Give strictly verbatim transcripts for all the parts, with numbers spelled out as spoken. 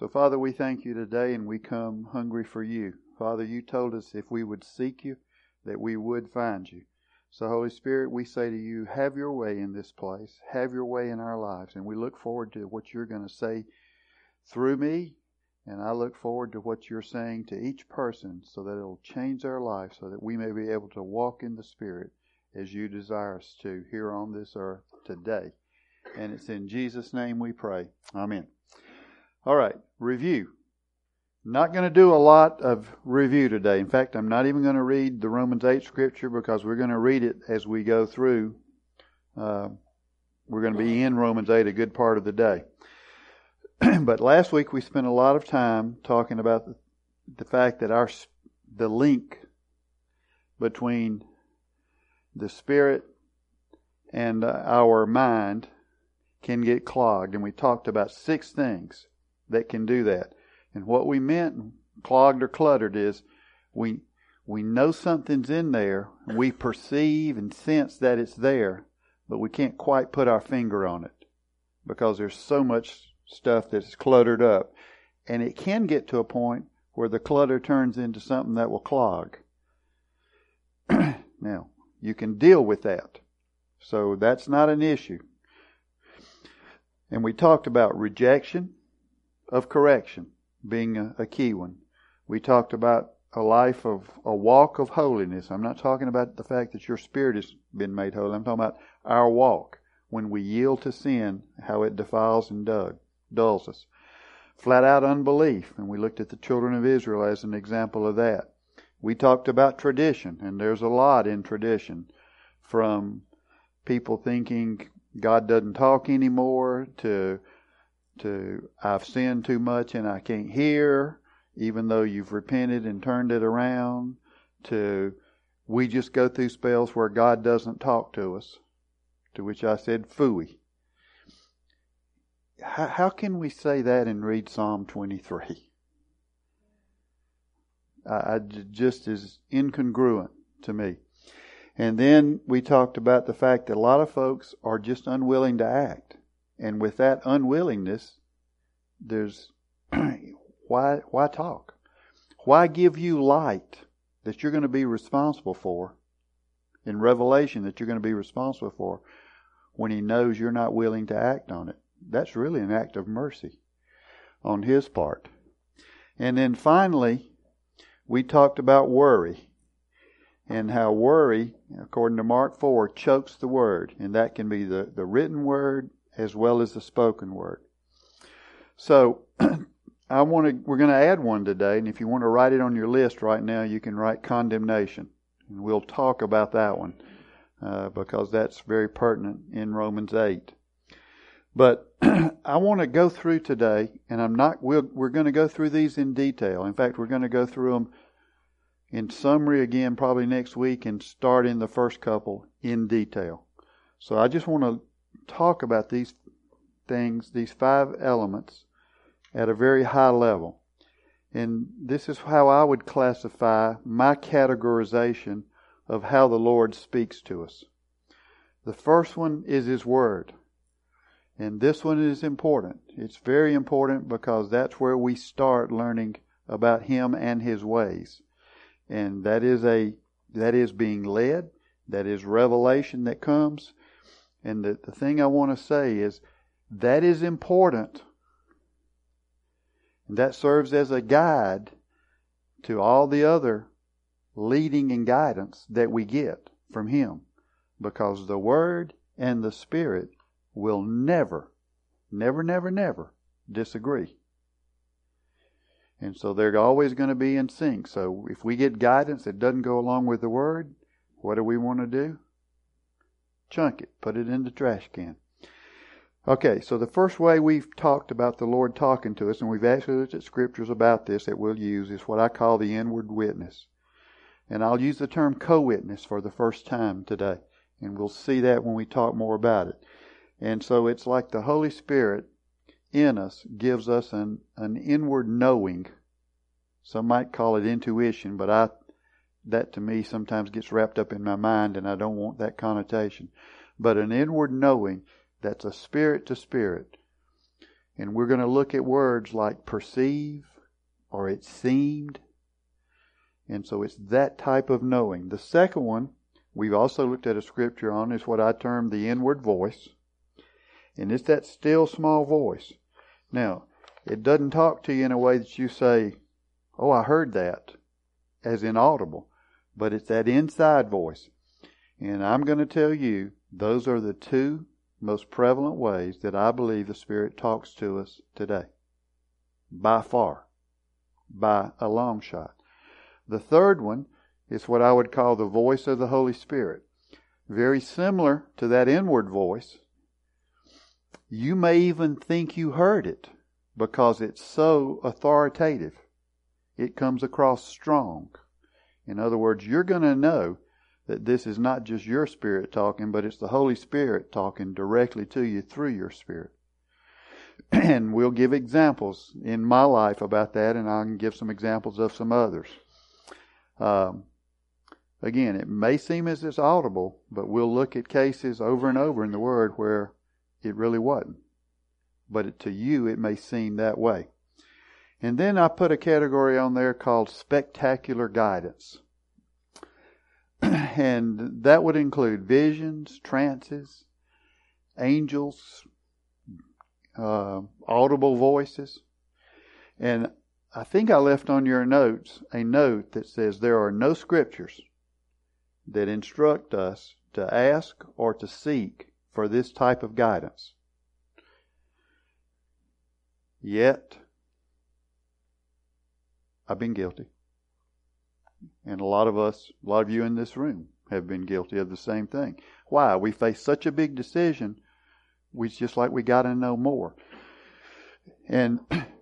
So, Father, we thank you today, and we come hungry for you. Father, you told us if we would seek you, that we would find you. So, Holy Spirit, we say to you, have your way in this place. Have your way in our lives. And we look forward to what you're going to say through me. And I look forward to what you're saying to each person so that it'll change their life so that we may be able to walk in the Spirit as you desire us to here on this earth today. And it's in Jesus' name we pray. Amen. All right, review. Not going to do a lot of review today. In fact, I'm not even going to read the Romans eight scripture because we're going to read it as we go through. Uh, we're going to be in Romans eight a good part of the day. But last week we spent a lot of time talking about the, the fact that our the link between the spirit and uh, our mind can get clogged. And we talked about six things that can do that. And what we meant, clogged or cluttered, is we we know something's in there. We perceive and sense that it's there, but we can't quite put our finger on it because there's so much stuff that's cluttered up. And it can get to a point where the clutter turns into something that will clog. Now, you can deal with that. So that's not an issue. And we talked about rejection of correction being a, a key one. We talked about a life of a walk of holiness. I'm not talking about the fact that your spirit has been made holy. I'm talking about our walk when we yield to sin, how it defiles and dug, dulls us. Flat out unbelief, and we looked at the children of Israel as an example of that. We talked about tradition, and there's a lot in tradition, from people thinking God doesn't talk anymore to to I've sinned too much and I can't hear, even though you've repented and turned it around, to we just go through spells where God doesn't talk to us, to which I said, phooey. How, how can we say that and read Psalm twenty-three? I, I just is incongruent to me. And then we talked about the fact that a lot of folks are just unwilling to act. And with that unwillingness, there's why why talk? Why give you light that you're going to be responsible for, in Revelation that you're going to be responsible for, when He knows you're not willing to act on it? That's really an act of mercy on His part. And then finally, we talked about worry. And how worry, according to Mark four, chokes the word. And that can be the, the written word as well as the spoken word. So, I want to, we're going to add one today. And if you want to write it on your list right now, you can write condemnation. And we'll talk about that one. Uh, because that's very pertinent in Romans eight. But I want to go through today, and I'm not, we'll, we're going to go through these in detail. In fact, we're going to go through them in summary again probably next week and start in the first couple in detail. So I just want to talk about these things, these five elements at a very high level. And this is how I would classify my categorization of how the Lord speaks to us. The first one is His Word. And this one is important. It's very important because that's where we start learning about Him and His ways. And that is a that is being led. That is revelation that comes. And the, the thing I want to say is that is important. And that serves as a guide to all the other leading and guidance that we get from Him. Because the Word and the Spirit will never, never, never, never disagree. And so they're always going to be in sync. So if we get guidance that doesn't go along with the Word, what do we want to do? Chunk it. Put it in the trash can. Okay, so the first way we've talked about the Lord talking to us, and we've actually looked at scriptures about this that we'll use, is what I call the inward witness. And I'll use the term co-witness for the first time today. And we'll see that when we talk more about it. And so it's like the Holy Spirit in us gives us an, an inward knowing. Some might call it intuition, but I that to me sometimes gets wrapped up in my mind, and I don't want that connotation. But an inward knowing that's a spirit to spirit. And we're going to look at words like perceive or it seemed. And so it's that type of knowing. The second one, we've also looked at a scripture on, is what I term the inward voice. And it's that still small voice. Now, it doesn't talk to you in a way that you say, oh, I heard that, as inaudible. But it's that inside voice. And I'm going to tell you, those are the two most prevalent ways that I believe the Spirit talks to us today. By far. By a long shot. The third one is what I would call the voice of the Holy Spirit. Very similar to that inward voice. You may even think you heard it because it's so authoritative. It comes across strong. In other words, you're going to know that this is not just your spirit talking, but it's the Holy Spirit talking directly to you through your spirit. And we'll give examples in my life about that, and I can give some examples of some others. Um, again, it may seem as it's audible, but we'll look at cases over and over in the Word where it really wasn't. But it, to you, it may seem that way. And then I put a category on there called spectacular guidance. And that would include visions, trances, angels, uh, audible voices. And I think I left on your notes a note that says there are no scriptures that instruct us to ask or to seek for this type of guidance. Yet, I've been guilty. And a lot of us, a lot of you in this room have been guilty of the same thing. Why? We face such a big decision, we just like we got to know more. And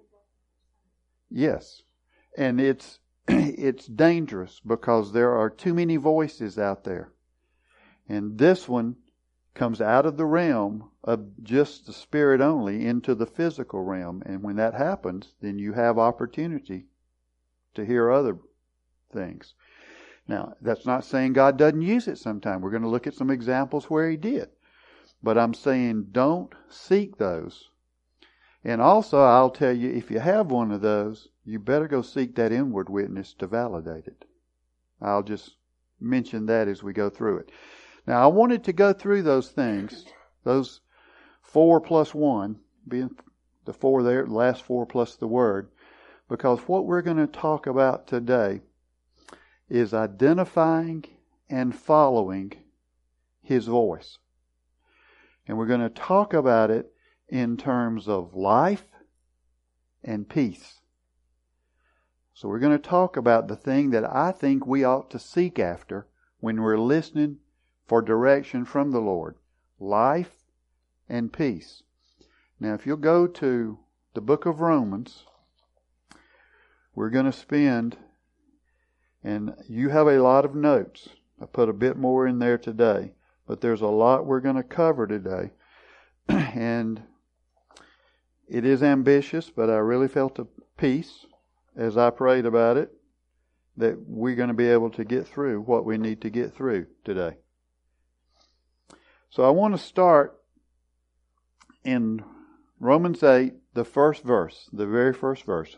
yes, and it's it's dangerous because there are too many voices out there. And this one comes out of the realm of just the spirit only into the physical realm. And when that happens, then you have opportunity to hear other things. Now, that's not saying God doesn't use it sometime. We're going to look at some examples where He did. But I'm saying don't seek those. And also, I'll tell you, if you have one of those, you better go seek that inward witness to validate it. I'll just mention that as we go through it. Now, I wanted to go through those things, those four plus one, being the four there, the last four plus the Word, because what we're going to talk about today is identifying and following His voice. And we're going to talk about it in terms of life and peace. So we're going to talk about the thing that I think we ought to seek after when we're listening for direction from the Lord. Life and peace. Now, if you'll go to the book of Romans, we're going to spend, and you have a lot of notes. I put a bit more in there today, but there's a lot we're going to cover today. And it is ambitious, but I really felt a peace as I prayed about it that we're going to be able to get through what we need to get through today. So I want to start in Romans eight, the first verse, the very first verse.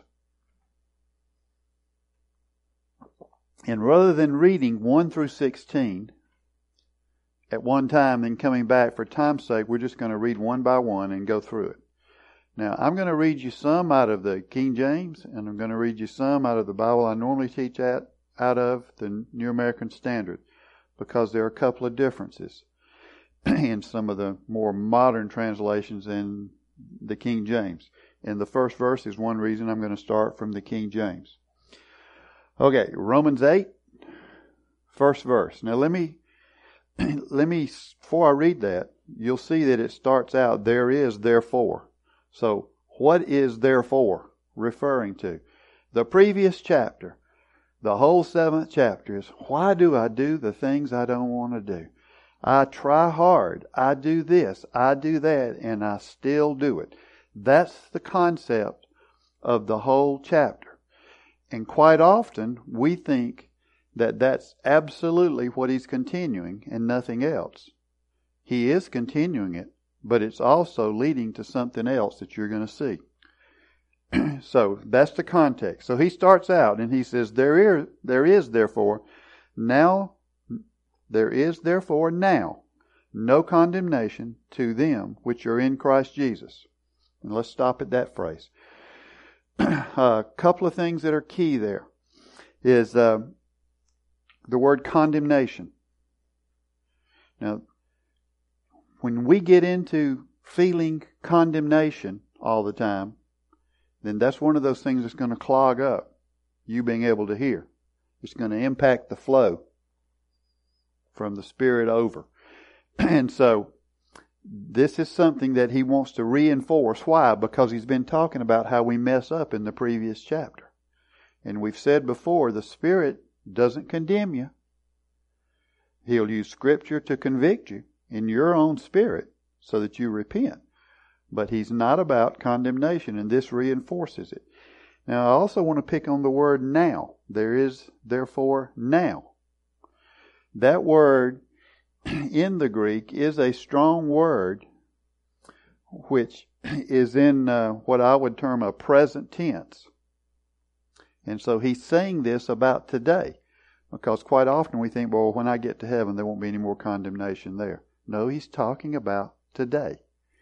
And rather than reading one through sixteen at one time and coming back for time's sake, we're just going to read one by one and go through it. Now, I'm going to read you some out of the King James, and I'm going to read you some out of the Bible I normally teach at, out of, the New American Standard, because there are a couple of differences in some of the more modern translations in the King James. And the first verse is one reason I'm going to start from the King James. Okay, Romans eight, first verse. Now let me, let me, before I read that, you'll see that it starts out, there is therefore. So, what is therefore referring to? The previous chapter, the whole seventh chapter is, why do I do the things I don't want to do? I try hard, I do this, I do that, and I still do it. That's the concept of the whole chapter. And quite often, we think that that's absolutely what he's continuing and nothing else. He is continuing it, but it's also leading to something else that you're going to see. So that's the context. So he starts out and he says, there is, there is therefore now, there is therefore now no condemnation to them which are in Christ Jesus. And let's stop at that phrase. A couple of things that are key there is uh, the word condemnation. Now, when we get into feeling condemnation all the time, then that's one of those things that's going to clog up you being able to hear. It's going to impact the flow from the Spirit over. And so, this is something that he wants to reinforce. Why? Because he's been talking about how we mess up in the previous chapter. And we've said before, the Spirit doesn't condemn you. He'll use Scripture to convict you in your own spirit so that you repent. But he's not about condemnation, and this reinforces it. Now, I also want to pick on the word now. There is, therefore, now. That word in the Greek is a strong word which is in uh, what I would term a present tense. And so he's saying this about today. Because quite often we think, well, when I get to heaven, there won't be any more condemnation there. No, he's talking about today.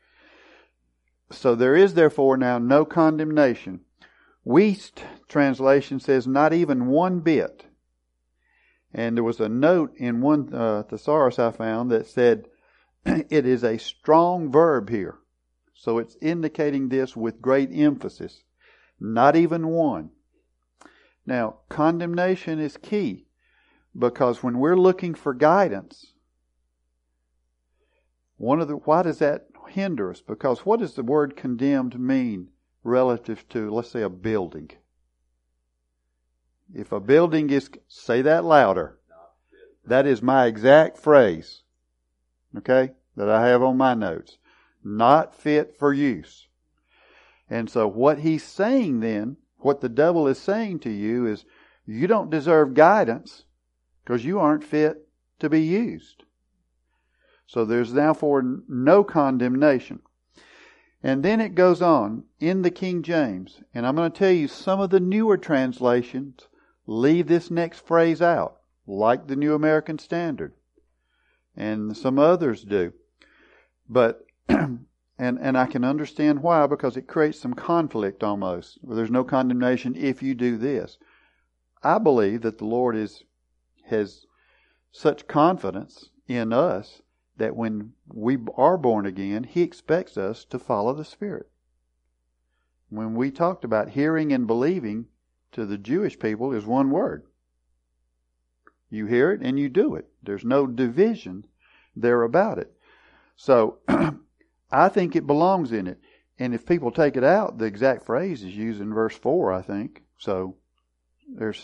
So there is therefore now no condemnation. Wuest translation says not even one bit. And there was a note in one uh, thesaurus I found that said it is a strong verb here. So it's indicating this with great emphasis. Not even one. Now, condemnation is key because when we're looking for guidance, one of the why does that hinder us? Because what does the word condemned mean relative to, let's say, a building? If a building is, say that louder. That is my exact phrase, okay, that I have on my notes. Not fit for use. And so what he's saying then, what the devil is saying to you is, you don't deserve guidance because you aren't fit to be used. So there's therefore no condemnation. And then it goes on in the King James. And I'm going to tell you some of the newer translations leave this next phrase out, like the New American Standard. And some others do. But, and, and I can understand why, because it creates some conflict almost. Well, there's no condemnation if you do this. I believe that the Lord is, has such confidence in us that when we are born again, He expects us to follow the Spirit. When we talked about hearing and believing to the Jewish people is one word. You hear it and you do it. There's no division there about it. So, I think it belongs in it. And if people take it out, the exact phrase is used in verse four, I think. So, there's...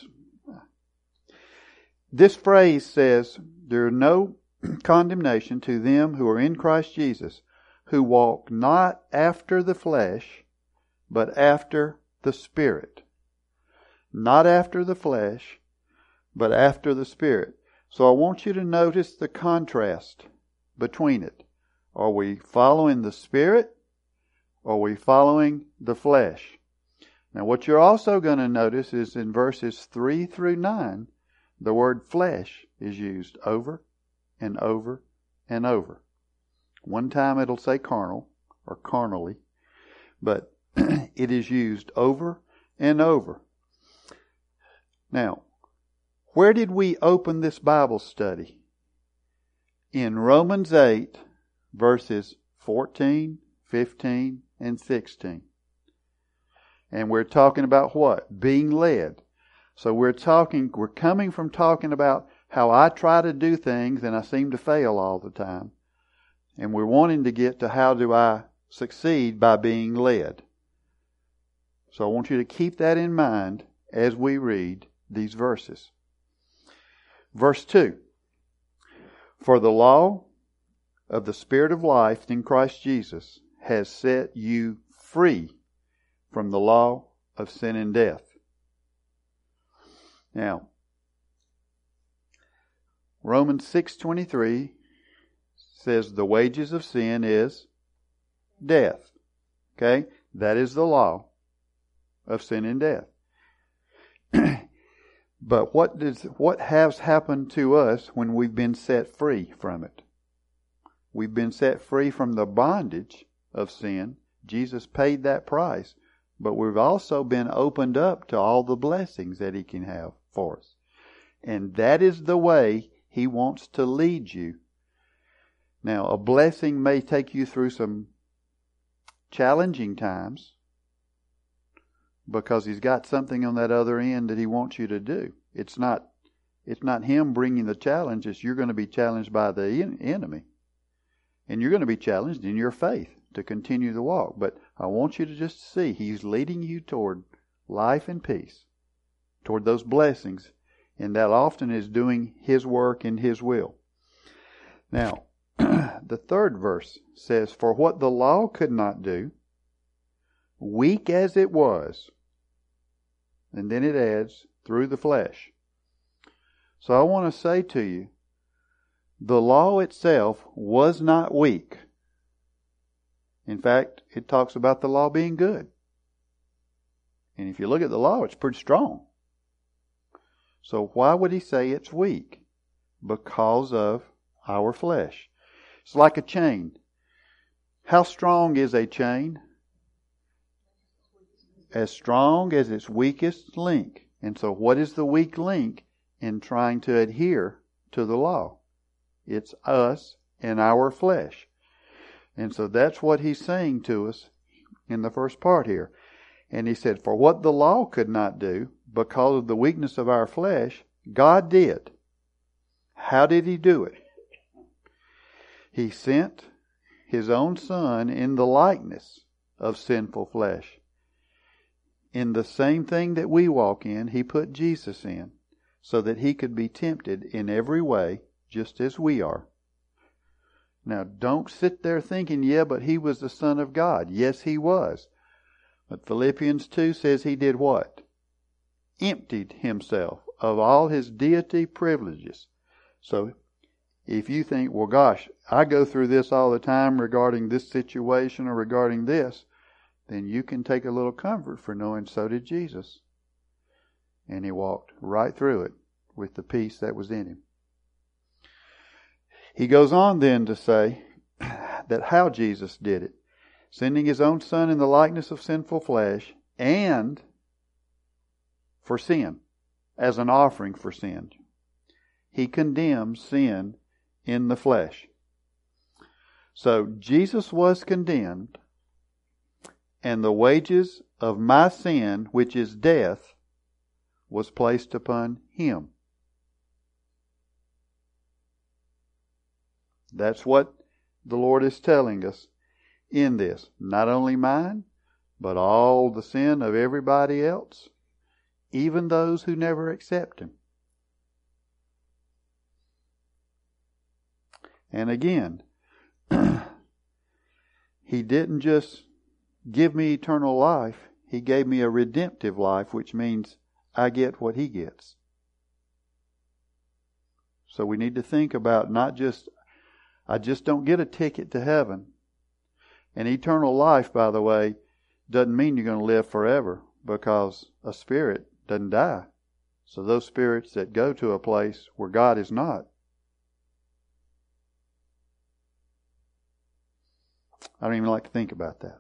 This phrase says, there are no condemnation to them who are in Christ Jesus, who walk not after the flesh, but after the Spirit. Not after the flesh, but after the Spirit. So I want you to notice the contrast between it. Are we following the Spirit, or are we following the flesh? Now what you're also going to notice is in verses three through nine, the word flesh is used over and over and over. One time it'll say carnal or carnally, but it is used over and over. Now, where did we open this Bible study? In Romans eight, verses fourteen, fifteen, and sixteen. And we're talking about what? Being led. So we're talking, we're coming from talking about how I try to do things and I seem to fail all the time. And we're wanting to get to how do I succeed by being led. So I want you to keep that in mind as we read these verses. Verse two. For the law of the Spirit of life in Christ Jesus has set you free from the law of sin and death. Now, Romans six twenty-three says the wages of sin is death. Okay? That is the law of sin and death. But what does what has happened to us when we've been set free from it? We've been set free from the bondage of sin. Jesus paid that price. But we've also been opened up to all the blessings that He can have for us. And that is the way He wants to lead you. Now, a blessing may take you through some challenging times, because He's got something on that other end that He wants you to do. It's not, it's not Him bringing the challenge. It's you're going to be challenged by the en- enemy. And you're going to be challenged in your faith to continue the walk. But I want you to just see He's leading you toward life and peace, toward those blessings. And that often is doing His work and His will. Now, the third verse says, "For what the law could not do, weak as it was," and then it adds, "through the flesh." So I want to say to you, the law itself was not weak. In fact, it talks about the law being good. And if you look at the law, it's pretty strong. So why would He say it's weak? Because of our flesh. It's like a chain. How strong is a chain? As strong as its weakest link. And so what is the weak link in trying to adhere to the law? It's us and our flesh. And so that's what He's saying to us in the first part here. And He said, for what the law could not do, because of the weakness of our flesh, God did. How did He do it? He sent His own Son in the likeness of sinful flesh. In the same thing that we walk in, He put Jesus in, so that He could be tempted in every way, just as we are. Now, don't sit there thinking, yeah, but He was the Son of God. Yes, He was. But Philippians two says He did what? Emptied Himself of all His deity privileges. So, if you think, well, gosh, I go through this all the time regarding this situation or regarding this, then you can take a little comfort for knowing so did Jesus. And He walked right through it with the peace that was in Him. He goes on then to say that how Jesus did it. Sending His own Son in the likeness of sinful flesh, and for sin, as an offering for sin. He condemns sin in the flesh. So Jesus was condemned, and the wages of my sin, which is death, was placed upon Him. That's what the Lord is telling us in this. Not only mine, but all the sin of everybody else, even those who never accept Him. And again, He didn't just give me eternal life. He gave me a redemptive life, which means I get what He gets. So we need to think about not just, I just don't get a ticket to heaven. And eternal life, by the way, doesn't mean you're going to live forever, because a spirit doesn't die. So those spirits that go to a place where God is not, I don't even like to think about that.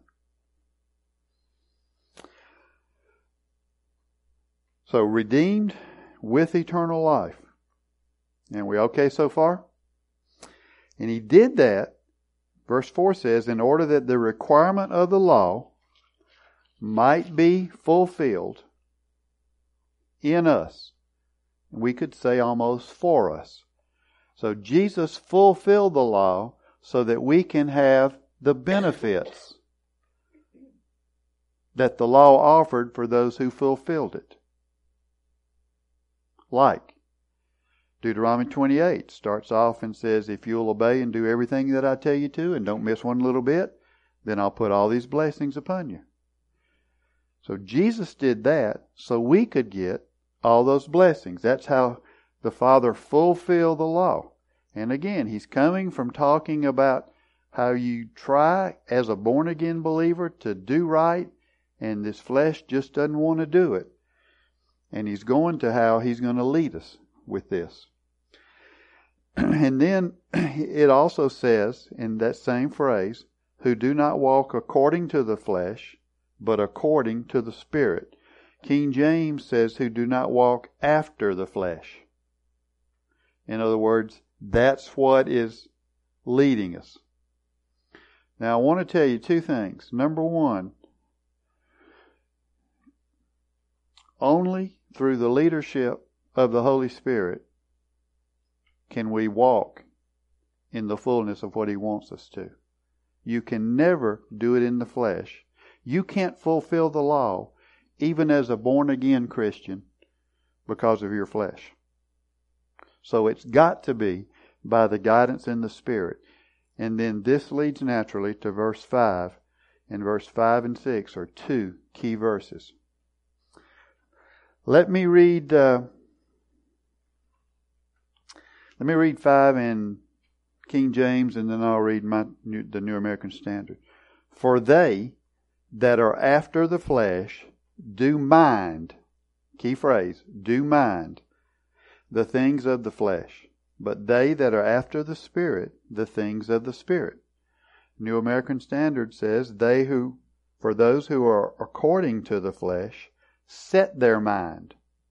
So redeemed with eternal life. And we okay so far? And He did that, verse four says, in order that the requirement of the law might be fulfilled in us. We could say almost for us. So Jesus fulfilled the law so that we can have the benefits that the law offered for those who fulfilled it. Like Deuteronomy twenty-eight starts off and says, if you'll obey and do everything that I tell you to and don't miss one little bit, then I'll put all these blessings upon you. So Jesus did that so we could get all those blessings. That's how the Father fulfilled the law. And again, He's coming from talking about how you try as a born again believer to do right, and this flesh just doesn't want to do it. And he's going to how he's going to lead us with this. And then it also says in that same phrase, who do not walk according to the flesh, but according to the Spirit. King James says who do not walk after the flesh. In other words, that's what is leading us. Now I want to tell you two things. Number one, only through the leadership of the Holy Spirit can we walk in the fullness of what He wants us to. You can never do it in the flesh. You can't fulfill the law, even as a born-again Christian, because of your flesh. So it's got to be by the guidance in the Spirit. And then this leads naturally to verse five. And verse five and six are two key verses. Let me read... Uh, let me read five in King James, and then I'll read my the New American Standard. For they that are after the flesh do mind, key phrase, do mind the things of the flesh, but they that are after the Spirit, the things of the Spirit. New American Standard says, they who, for those who are according to the flesh, set their mind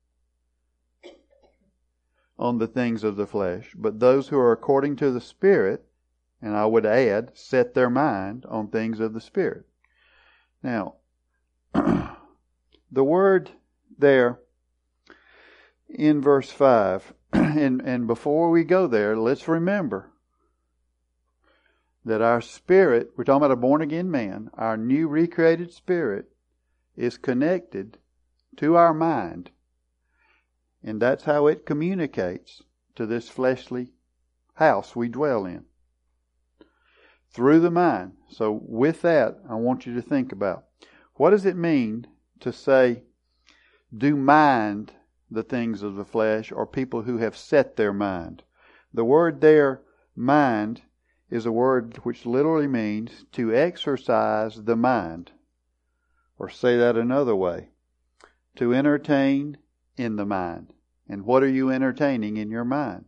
on the things of the flesh, but those who are according to the Spirit, and I would add, set their mind on things of the Spirit. Now, the word there in verse five, and, and before we go there, let's remember that our spirit, we're talking about a born-again man, our new recreated spirit is connected to our mind. And that's how it communicates to this fleshly house we dwell in. Through the mind. So with that, I want you to think about, what does it mean to say, do mind the things of the flesh, or people who have set their mind? The word there, mind, is a word which literally means to exercise the mind. Or say that another way, to entertain in the mind. And what are you entertaining in your mind?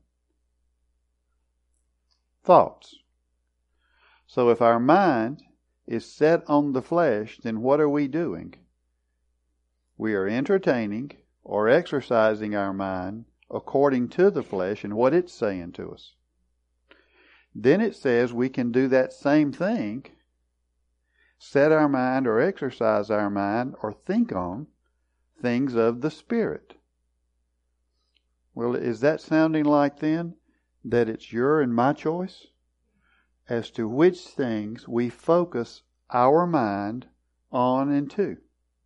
Thoughts. So if our mind is set on the flesh, then what are we doing? We are entertaining or exercising our mind according to the flesh and what it's saying to us. Then it says we can do that same thing, set our mind or exercise our mind or think on things of the Spirit. Well, is that sounding like then that it's your and my choice as to which things we focus our mind on and to?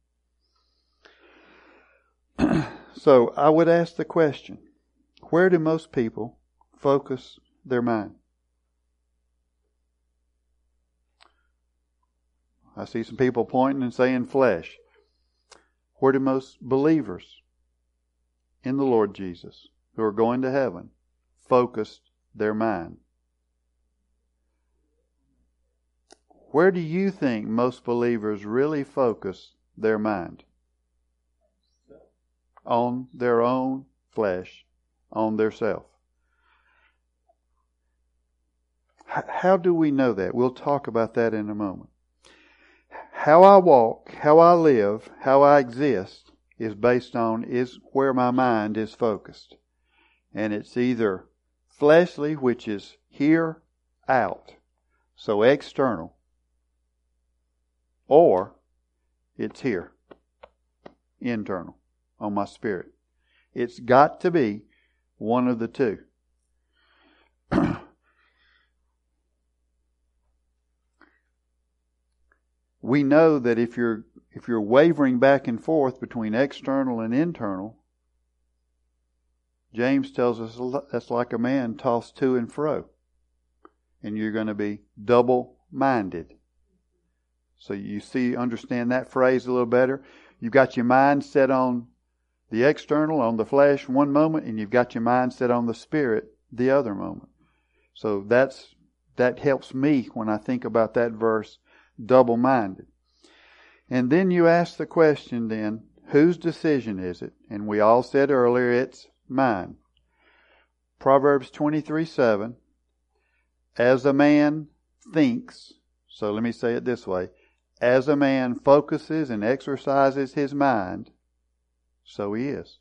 So I would ask the question, where do most people focus their mind? I see some people pointing and saying flesh. Where do most believers in the Lord Jesus, who are going to heaven, focused their mind? Where do you think most believers really focus their mind? On their own flesh, on their self. How do we know that? We'll talk about that in a moment. How I walk, how I live, how I exist is based on is where my mind is focused. And it's either fleshly, which is here, out, so external, or it's here, internal, on my spirit. It's got to be one of the two. We know that if you're if you're wavering back and forth between external and internal, James tells us that's like a man tossed to and fro. And you're going to be double-minded. So you see, understand that phrase a little better. You've got your mind set on the external, on the flesh one moment, and you've got your mind set on the spirit the other moment. So that's that helps me when I think about that verse, double-minded. And then you ask the question then, whose decision is it? And we all said earlier, it's mine. Proverbs twenty-three seven, as a man thinks, so let me say it this way, as a man focuses and exercises his mind, so he is.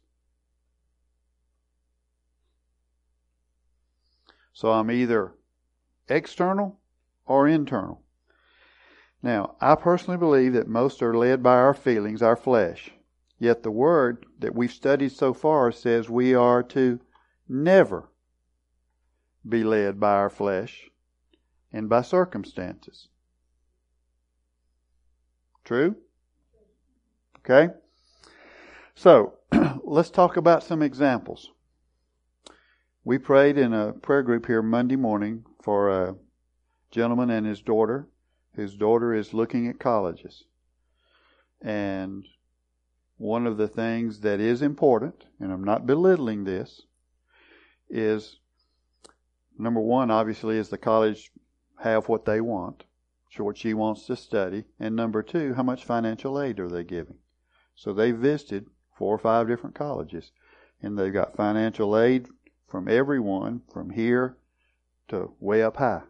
So I'm either external or internal. Now, I personally believe that most are led by our feelings, our flesh. Yet the word that we've studied so far says we are to never be led by our flesh and by circumstances. True? Okay? So, let's talk about some examples. We prayed in a prayer group here Monday morning for a gentleman and his daughter. His daughter is looking at colleges. And one of the things that is important, and I'm not belittling this, is number one, obviously, is the college have what they want, so what she wants to study. And number two, how much financial aid are they giving? So they visited four or five different colleges, and they've got financial aid from everyone, from here to way up high.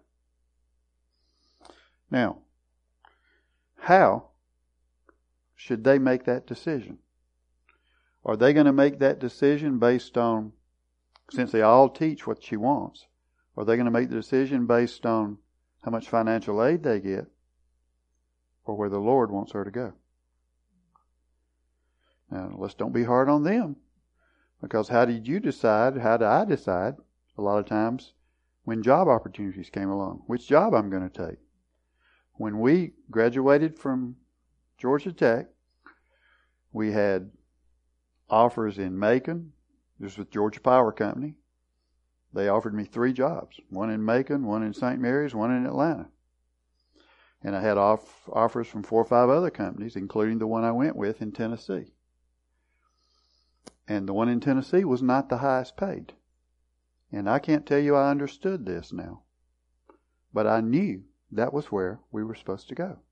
Now, how should they make that decision? Are they going to make that decision based on, since they all teach what she wants, are they going to make the decision based on how much financial aid they get or where the Lord wants her to go? Now, let's don't be hard on them. Because how did you decide? How did I decide? A lot of times when job opportunities came along, which job I'm going to take. When we graduated from Georgia Tech, we had offers in Macon. This was with Georgia Power Company. They offered me three jobs. One in Macon, one in Saint Mary's, one in Atlanta. And I had off, offers from four or five other companies, including the one I went with in Tennessee. And the one in Tennessee was not the highest paid. And I can't tell you I understood this now. But I knew that was where we were supposed to go.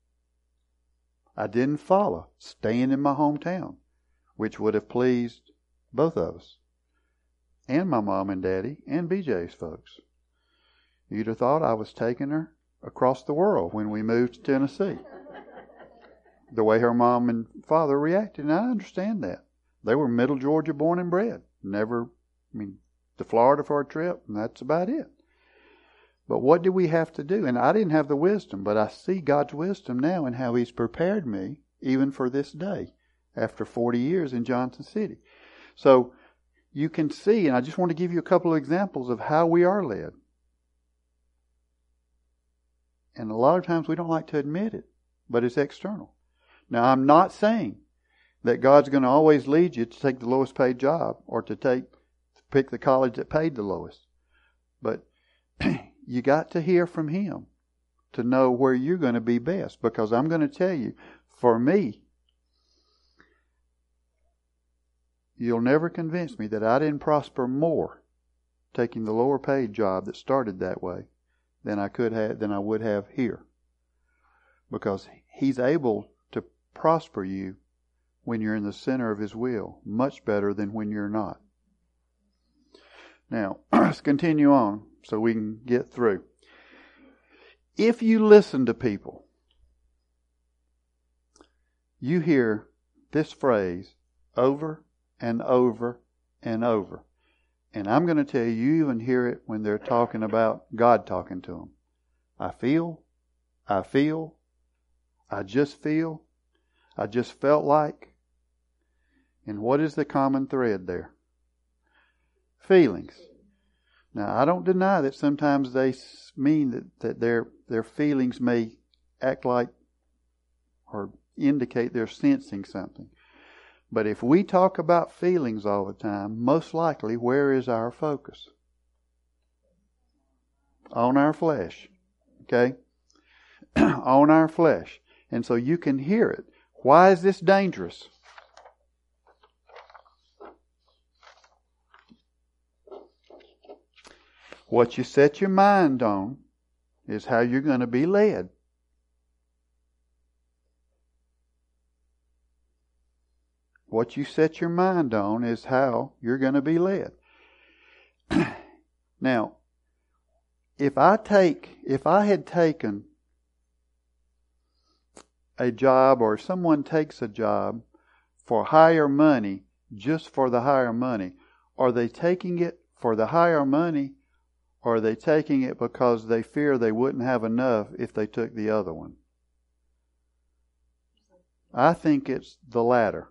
I didn't follow staying in my hometown, which would have pleased both of us. And my mom and daddy and B J's folks. You'd have thought I was taking her across the world when we moved to Tennessee. The way her mom and father reacted, and I understand that. They were Middle Georgia born and bred. Never, I mean, to Florida for a trip, and that's about it. But what do we have to do? And I didn't have the wisdom, but I see God's wisdom now in how He's prepared me, even for this day, after forty years in Johnson City. So you can see, and I just want to give you a couple of examples of how we are led. And a lot of times we don't like to admit it, but it's external. Now, I'm not saying that God's going to always lead you to take the lowest paid job or to take to pick the college that paid the lowest. But you got to hear from Him to know where you're going to be best. Because I'm going to tell you, for me, you'll never convince me that I didn't prosper more taking the lower paid job that started that way than I could have, than I would have here. Because He's able to prosper you when you're in the center of His will, much better than when you're not. Now, let's continue on so we can get through. If you listen to people, you hear this phrase over and over and over. And I'm going to tell you, you even hear it when they're talking about God talking to them. I feel, I feel, I just feel, I just felt like. And what is the common thread there? Feelings. Now, I don't deny that sometimes they mean that, that their their feelings may act like or indicate they're sensing something. But if we talk about feelings all the time, most likely, where is our focus? On our flesh. Okay? On our flesh. And so you can hear it. Why is this dangerous? What you set your mind on is how you're going to be led. What you set your mind on is how you're going to be led. Now, if I take, if I had taken a job, or someone takes a job for higher money, just for the higher money, are they taking it for the higher money, or are they taking it because they fear they wouldn't have enough if they took the other one? I think it's the latter.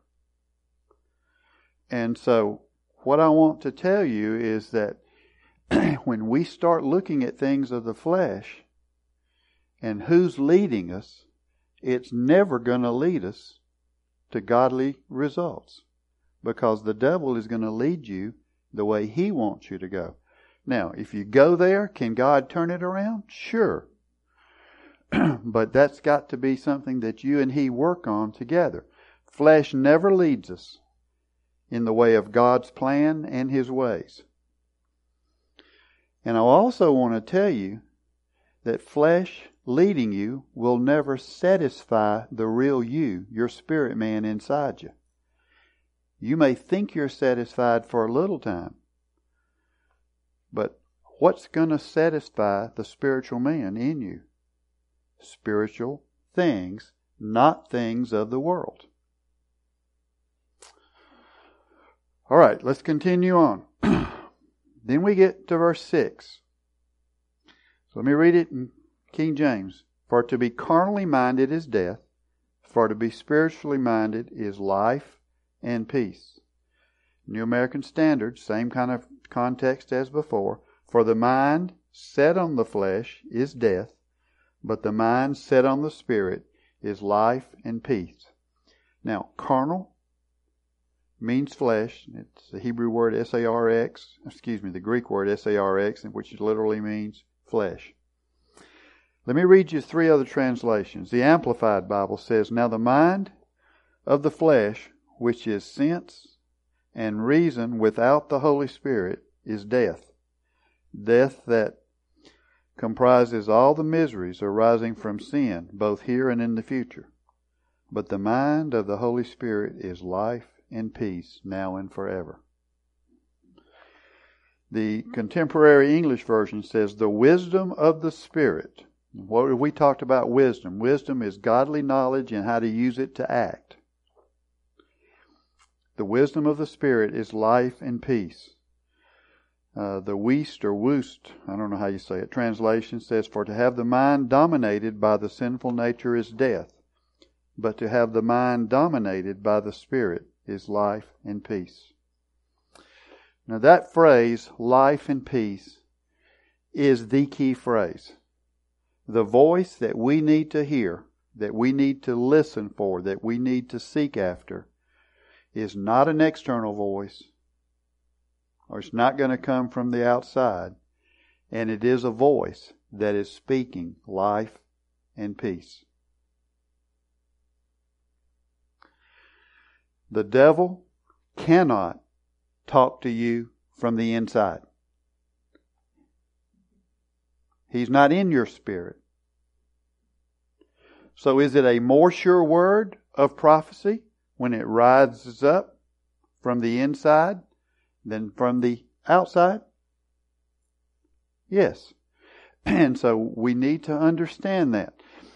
And so what I want to tell you is that when we start looking at things of the flesh and who's leading us, it's never going to lead us to godly results, because the devil is going to lead you the way he wants you to go. Now, if you go there, can God turn it around? Sure. But that's got to be something that you and he work on together. Flesh never leads us in the way of God's plan and his ways. And I also want to tell you that flesh leading you will never satisfy the real you, your spirit man inside you. You may think you're satisfied for a little time, but what's going to satisfy the spiritual man in you? Spiritual things, not things of the world. All right, let's continue on. Then we get to verse six. So let me read it in King James. For to be carnally minded is death, for to be spiritually minded is life and peace. New American Standard, same kind of context as before. For the mind set on the flesh is death, but the mind set on the spirit is life and peace. Now, carnal means flesh. It's the Hebrew word S A R X, excuse me, the Greek word S A R X, which literally means flesh. Let me read you three other translations. The Amplified Bible says, now the mind of the flesh, which is sense and reason without the Holy Spirit, is death. Death that comprises all the miseries arising from sin, both here and in the future. But the mind of the Holy Spirit is life and peace, now and forever. The Contemporary English Version says, the wisdom of the Spirit. What have we talked about wisdom? Wisdom is godly knowledge and how to use it to act. The wisdom of the Spirit is life and peace. Uh, the Wuest or Woost, I don't know how you say it, translation says, for to have the mind dominated by the sinful nature is death, but to have the mind dominated by the Spirit is life and peace. Now that phrase, life and peace, is the key phrase. The voice that we need to hear, that we need to listen for, that we need to seek after, is not an external voice, or it's not going to come from the outside, and it is a voice that is speaking life and peace. The devil cannot talk to you from the inside. He's not in your spirit. So is it a more sure word of prophecy when it rises up from the inside than from the outside? Yes. And so we need to understand that.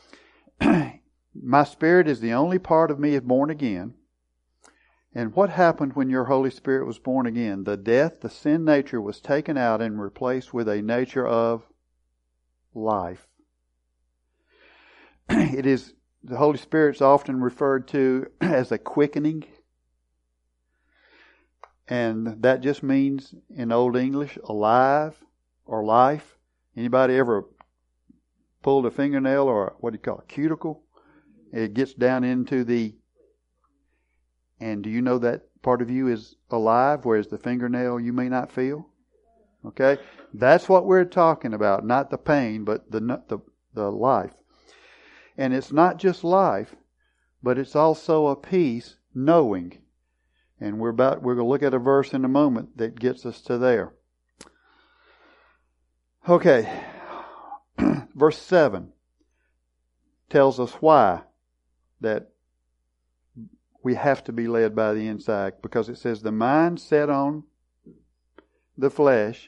My spirit is the only part of me is born again. And what happened when your Holy Spirit was born again? The death, the sin nature was taken out and replaced with a nature of life. It is, the Holy Spirit's often referred to as a quickening. And that just means, in Old English, alive or life. Anybody ever pulled a fingernail or what do you call it, cuticle? It gets down into the... And do you know that part of you is alive, whereas the fingernail you may not feel? Okay? That's what we're talking about. Not the pain, but the, the, the life. And it's not just life, but it's also a peace, knowing. And we're about, we're going to look at a verse in a moment that gets us to there. Okay. verse seven tells us why that we have to be led by the inside, because it says the mind set on the flesh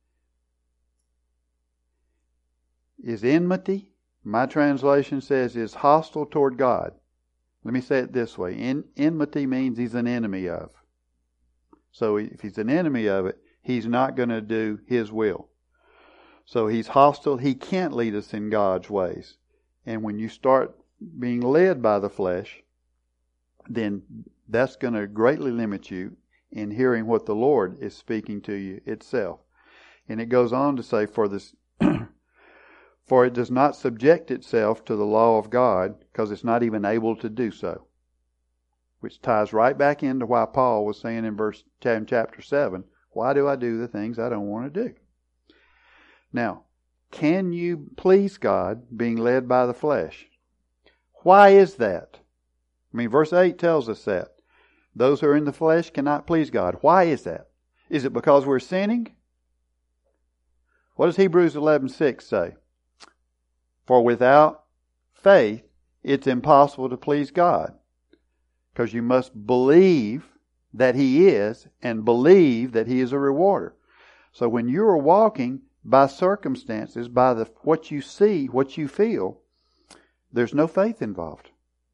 is enmity. My translation says is hostile toward God. Let me say it this way. En- enmity means he's an enemy of. So if he's an enemy of it, he's not going to do his will. So he's hostile. He can't lead us in God's ways. And when you start being led by the flesh, then that's going to greatly limit you in hearing what the Lord is speaking to you itself. And it goes on to say, for this, for it does not subject itself to the law of God, because it's not even able to do so. Which ties right back into why Paul was saying in verse in chapter seven, why do I do the things I don't want to do? Now, can you please God being led by the flesh? Why is that? I mean, verse eight tells us that. Those who are in the flesh cannot please God. Why is that? Is it because we're sinning? What does Hebrews eleven six say? For without faith, it's impossible to please God. Because you must believe that He is, and believe that He is a rewarder. So when you are walking by circumstances, by the what you see, what you feel, there's no faith involved.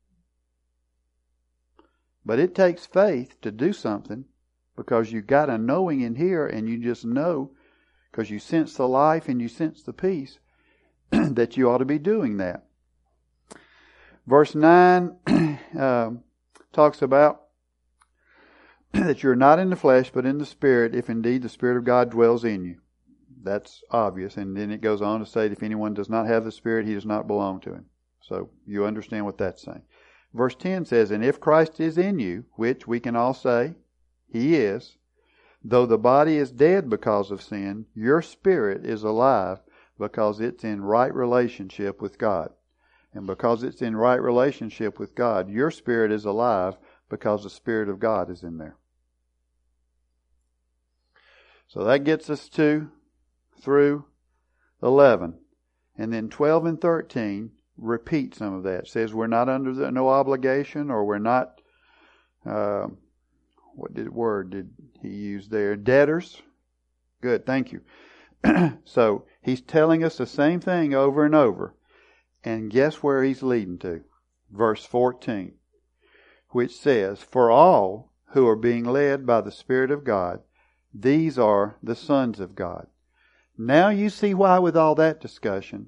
But it takes faith to do something, because you got a knowing in here, and you just know, because you sense the life and you sense the peace, that you ought to be doing that. Verse nine um, talks about that you're not in the flesh, but in the Spirit, if indeed the Spirit of God dwells in you. That's obvious. And then it goes on to say, if anyone does not have the Spirit, he does not belong to Him. So you understand what that's saying. Verse ten says, and if Christ is in you, which we can all say He is, though the body is dead because of sin, your spirit is alive because it's in right relationship with God. And because it's in right relationship with God, your spirit is alive because the Spirit of God is in there. So that gets us to through eleven. And then twelve and thirteen repeat some of that. It says we're not under the, no obligation, or we're not, uh, what did word did he use there? Debtors. Good, thank you. So he's telling us the same thing over and over. And guess where he's leading to? Verse fourteen, which says, for all who are being led by the Spirit of God, these are the sons of God. Now you see why, with all that discussion,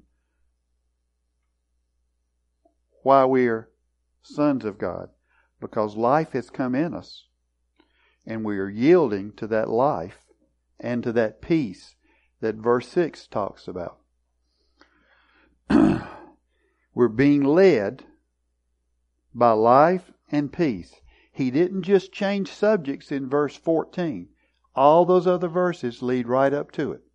why we are sons of God. Because life has come in us, and we are yielding to that life and to that peace that verse six talks about. We're being led by life and peace. He didn't just change subjects in verse fourteen. All those other verses lead right up to it.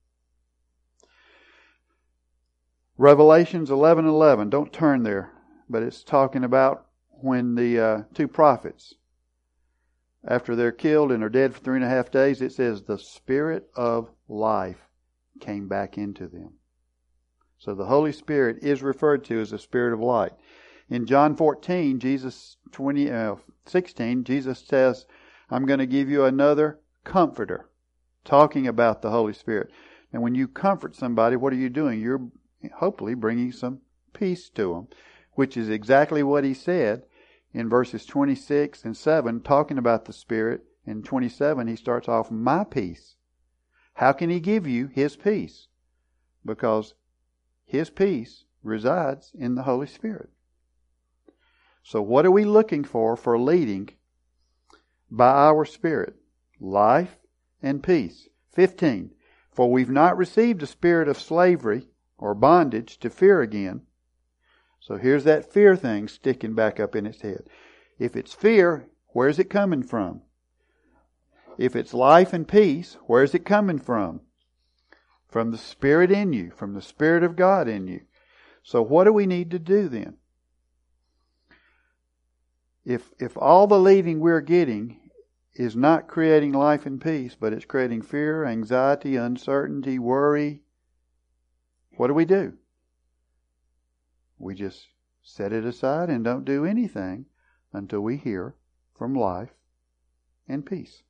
Revelations eleven eleven. Don't turn there, but it's talking about when the uh, two prophets, after they're killed and are dead for three and a half days, it says the Spirit of life came back into them. So the Holy Spirit is referred to as the Spirit of light. In John fourteen, Jesus twenty, uh, sixteen, Jesus says, I'm going to give you another comforter, talking about the Holy Spirit. And when you comfort somebody, what are you doing? You're hopefully bringing some peace to them, which is exactly what He said in verses twenty-six and seven, talking about the Spirit. In twenty-seven, He starts off, my peace. How can He give you His peace? Because His peace resides in the Holy Spirit. So what are we looking for for leading by our Spirit? Life and peace. fifteen. For we've not received a spirit of slavery or bondage to fear again. So here's that fear thing sticking back up in its head. If it's fear, where's it coming from? If it's life and peace, where's it coming from? From the Spirit in you, from the Spirit of God in you. So what do we need to do then? If if all the leading we're getting is not creating life and peace, but it's creating fear, anxiety, uncertainty, worry, what do we do? We just set it aside and don't do anything until we hear from life and peace.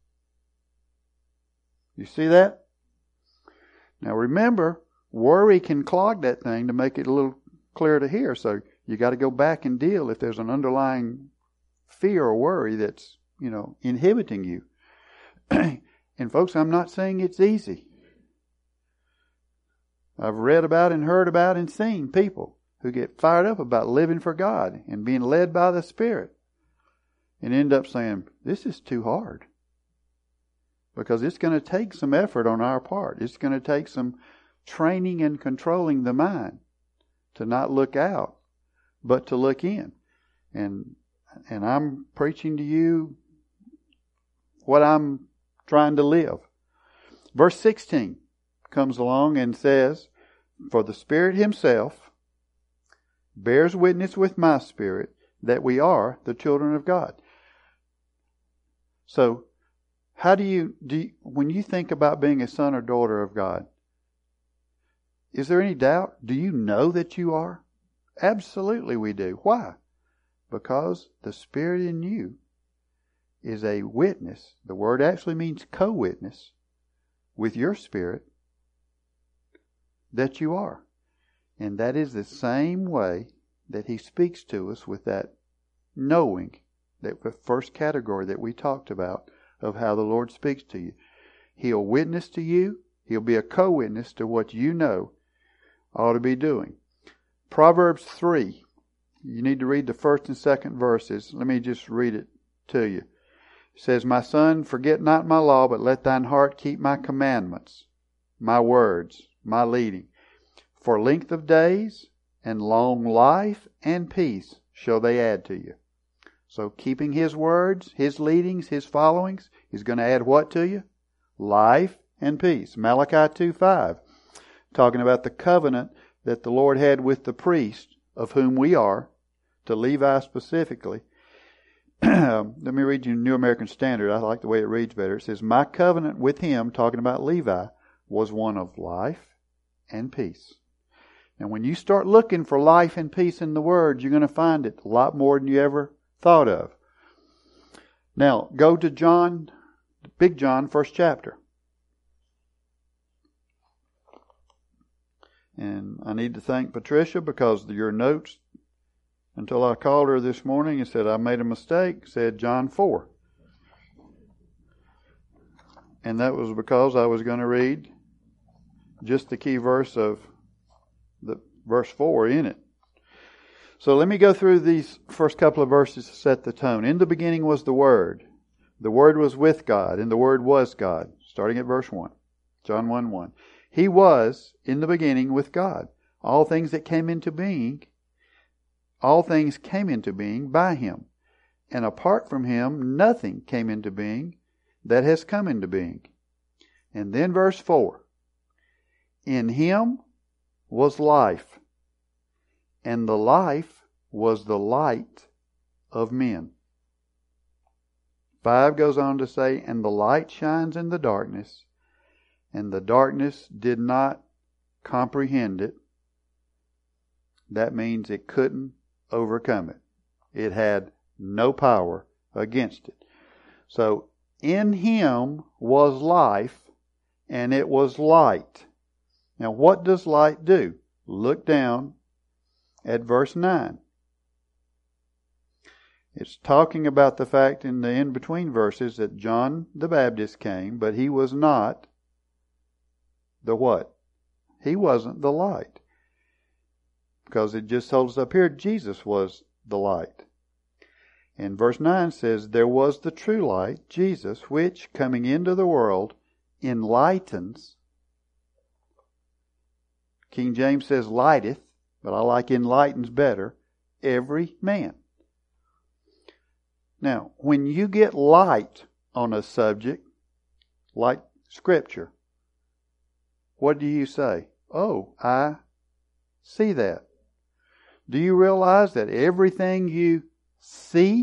You see that? Now remember, worry can clog that thing to make it a little clearer to hear. So you got to go back and deal if there's an underlying fear or worry that's, you know, inhibiting you. And folks, I'm not saying it's easy. I've read about and heard about and seen people who get fired up about living for God and being led by the Spirit and end up saying, this is too hard. Because it's going to take some effort on our part. It's going to take some training and controlling the mind to not look out, but to look in. And and I'm preaching to you what I'm trying to live. Verse sixteen comes along and says, for the Spirit Himself bears witness with my spirit that we are the children of God. So, how do you, do you, when you think about being a son or daughter of God, is there any doubt? Do you know that you are? Absolutely we do. Why? Because the Spirit in you is a witness. The word actually means co-witness with your spirit that you are. And that is the same way that He speaks to us with that knowing, that the first category that we talked about of how the Lord speaks to you. He'll witness to you. He'll be a co-witness to what you know ought to be doing. Proverbs three. You need to read the first and second verses. Let me just read it to you. It says, my son, forget not my law, but let thine heart keep my commandments, my words, my leading. For length of days and long life and peace shall they add to you. So keeping His words, His leadings, His followings is going to add what to you? Life and peace. Malachi two five, talking about the covenant that the Lord had with the priest, of whom we are, to Levi specifically. Let me read you New American Standard. I like the way it reads better. It says, my covenant with him, talking about Levi, was one of life and peace. And when you start looking for life and peace in the Word, you're going to find it a lot more than you ever thought of. Now, go to John, Big John, first chapter. And I need to thank Patricia because your notes, until I called her this morning and said I made a mistake, said John four. And that was because I was going to read just the key verse of the verse four in it. So let me go through these first couple of verses to set the tone. In the beginning was the Word. The Word was with God, and the Word was God. Starting at verse one. John one one. He was in the beginning with God. All things that came into being, all things came into being by Him. And apart from Him, nothing came into being that has come into being. And then verse four. In Him was life, and the life was the light of men. Five goes on to say, and the light shines in the darkness, and the darkness did not comprehend it. That means it couldn't overcome it. It had no power against it. So, in Him was life, and it was light. Now, what does light do? Look down at verse nine. It's talking about the fact in the in-between verses that John the Baptist came, but he was not the what? He wasn't the light. Because it just told us up here Jesus was the light. And verse nine says, there was the true light, Jesus, which coming into the world enlightens. King James says lighteth, but I like enlightens better, every man. Now, when you get light on a subject, like Scripture, what do you say? Oh, I see that. Do you realize that everything you see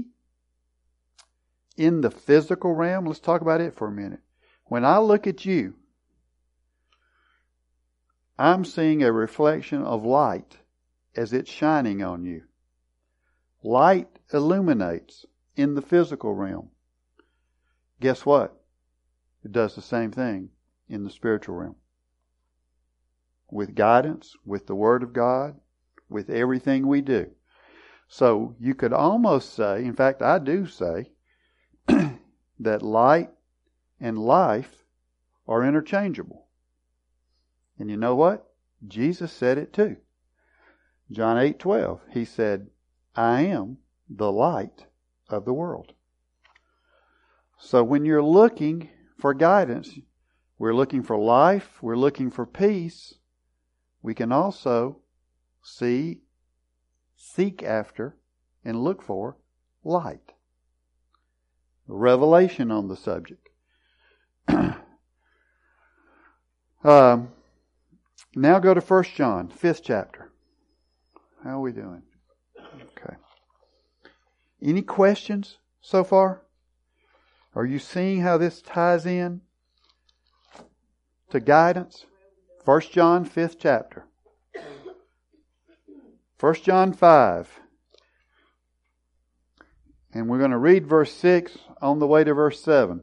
in the physical realm, let's talk about it for a minute. When I look at you, I'm seeing a reflection of light as it's shining on you. Light illuminates in the physical realm. Guess what? It does the same thing in the spiritual realm. With guidance, with the Word of God, with everything we do. So you could almost say, in fact I do say, that light and life are interchangeable. And you know what? Jesus said it too. John eight twelve, He said, I am the light of the world. So when you're looking for guidance, we're looking for life, we're looking for peace, we can also see, seek after, and look for light. Revelation on the subject. um, now go to First John, fifth chapter. How are we doing? Okay. Any questions so far? Are you seeing how this ties in to guidance? First John, fifth chapter. First John five. And we're going to read verse six on the way to verse seven.